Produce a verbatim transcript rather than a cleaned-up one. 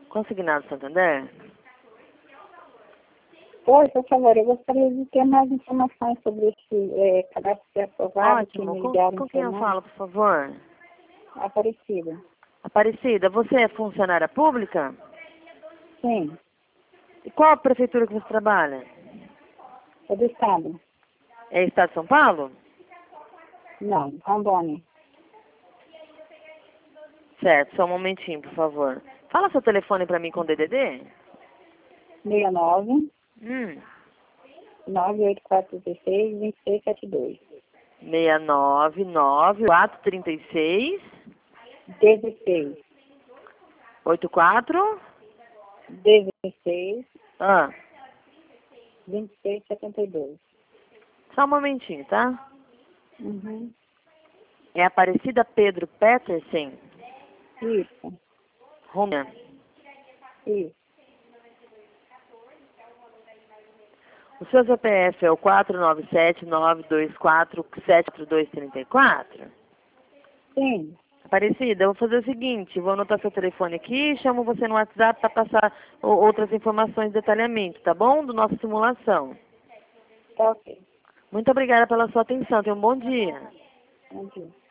Consignado Santander? Oi, por favor, eu gostaria de ter mais informações sobre esse é, cadastro que é aprovado, que Ótimo. me Com, ligaram com no quem eu celular. falo, por favor? Aparecida. Aparecida, você é funcionária pública? Sim, E qual a prefeitura que você trabalha? é do Estado. É Estado de São Paulo? Não, Rondônia. Certo, só um momentinho, por favor. Fala seu telefone pra mim com D D D. seis nove, Hum, nove oito quatro seis, dois seis sete dois. seis nove nove quatro três seis dezesseis. oito quatro. dezesseis, Ah, vinte e seis, setenta e dois. só um momentinho, tá? Uhum. É Aparecida Pedro Petersen, Isso, Roma. isso. O seu C P F é o quatro nove sete nove dois quatro sete dois três quatro? Sim, Aparecida, eu vou fazer o seguinte, vou anotar seu telefone aqui e chamo você no WhatsApp para passar o- outras informações de detalhamento, tá bom? Do nossa simulação. tá ok. Muito obrigada pela sua atenção. Tenha um bom dia. Bom dia.